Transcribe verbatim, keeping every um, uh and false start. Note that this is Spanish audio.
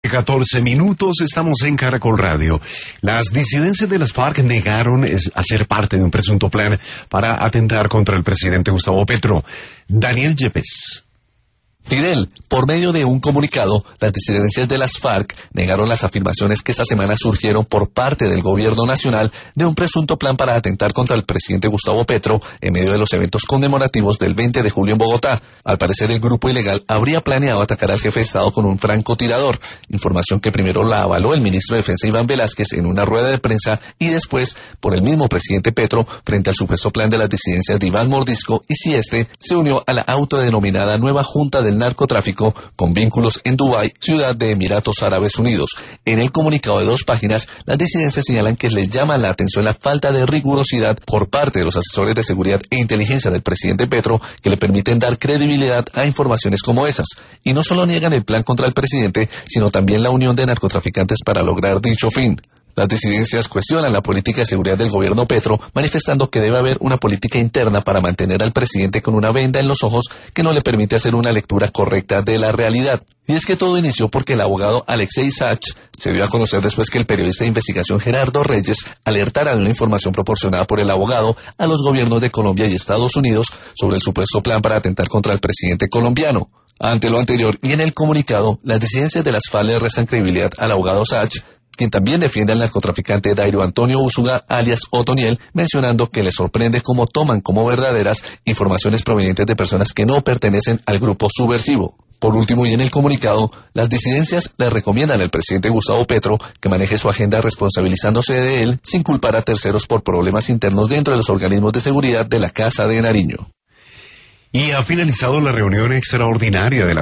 catorce minutos, estamos en Caracol Radio. Las disidencias de las FARC negaron hacer parte de un presunto plan para atentar contra el presidente Gustavo Petro. Daniel Yepes. Fidel, por medio de un comunicado, las disidencias de las FARC negaron las afirmaciones que esta semana surgieron por parte del gobierno nacional de un presunto plan para atentar contra el presidente Gustavo Petro en medio de los eventos conmemorativos del veinte de julio en Bogotá. Al parecer, el grupo ilegal habría planeado atacar al jefe de Estado con un francotirador, información que primero la avaló el ministro de Defensa Iván Velázquez en una rueda de prensa y después por el mismo presidente Petro frente al supuesto plan de las disidencias de Iván Mordisco y si este se unió a la autodenominada nueva Junta del narcotráfico con vínculos en Dubái, ciudad de Emiratos Árabes Unidos. En el comunicado de dos páginas, las disidencias señalan que les llama la atención la falta de rigurosidad por parte de los asesores de seguridad e inteligencia del presidente Petro que le permiten dar credibilidad a informaciones como esas. Y no solo niegan el plan contra el presidente, sino también la unión de narcotraficantes para lograr dicho fin. Las disidencias cuestionan la política de seguridad del gobierno Petro, manifestando que debe haber una política interna para mantener al presidente con una venda en los ojos que no le permite hacer una lectura correcta de la realidad. Y es que todo inició porque el abogado Alexei Sach se dio a conocer después que el periodista de investigación Gerardo Reyes alertara de una información proporcionada por el abogado a los gobiernos de Colombia y Estados Unidos sobre el supuesto plan para atentar contra el presidente colombiano. Ante lo anterior y en el comunicado, las disidencias de las F A R C le restan credibilidad al abogado Sach, quien también defiende al narcotraficante Dairo Antonio Úsuga, alias Otoniel, mencionando que le sorprende cómo toman como verdaderas informaciones provenientes de personas que no pertenecen al grupo subversivo. Por último, y en el comunicado, las disidencias le recomiendan al presidente Gustavo Petro que maneje su agenda responsabilizándose de él sin culpar a terceros por problemas internos dentro de los organismos de seguridad de la Casa de Nariño. Y ha finalizado la reunión extraordinaria de la